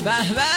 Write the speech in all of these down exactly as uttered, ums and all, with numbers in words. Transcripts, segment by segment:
به به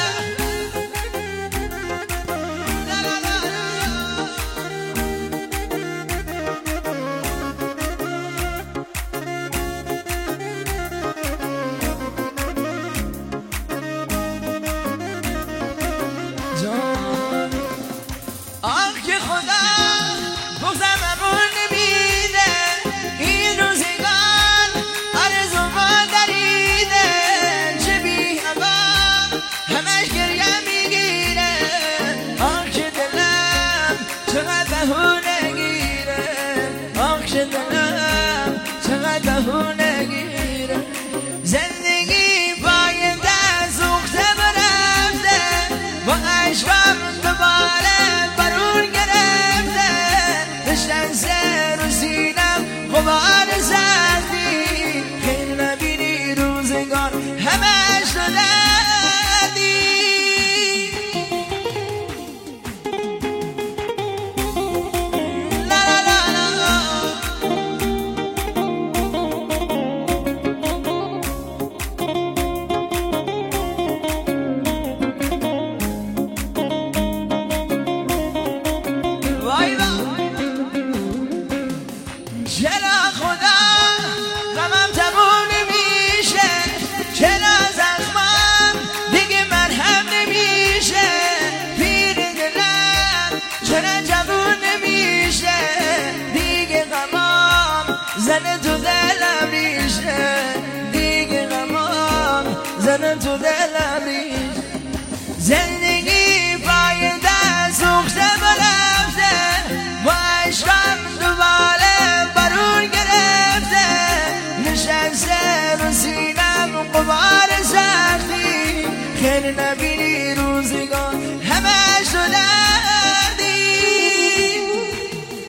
زندگی باید از اخته برفته با عشقم دوباره برون گرفته داشتن سر و سینم غبار سردی خیلی نبینی روزگار همش تو دردی چرا خدا غمم تموم نمیشه چرا زخمم دیگه مرهم نمیشه پیر دلم چرا جوون نمیشه دیگه غمام زنه تو دلم ریشه دیگه غمام زنه تو دلم ریشه زندگی باید از اخته برفته با عشقم دوباره سر و سینم قبار سختی خیلی نبینی روزگار همش تو